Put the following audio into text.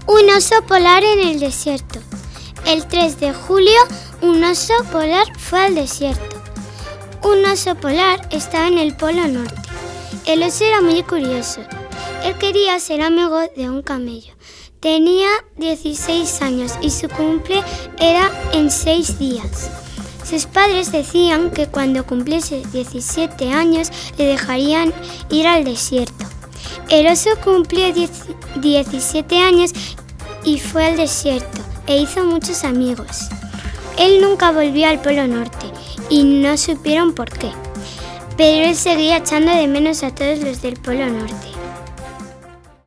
Un oso polar en el desierto. El 3 de julio, un oso polar fue al desierto. Un oso polar estaba en el Polo Norte. El oso era muy curioso. Él quería ser amigo de un camello. Tenía 16 años y su cumple era en 6 días. Sus padres decían que cuando cumpliese 17 años le dejarían ir al desierto. El oso cumplió 17 años y fue al desierto e hizo muchos amigos. Él nunca volvió al Polo Norte y no supieron por qué, pero él seguía echando de menos a todos los del Polo Norte.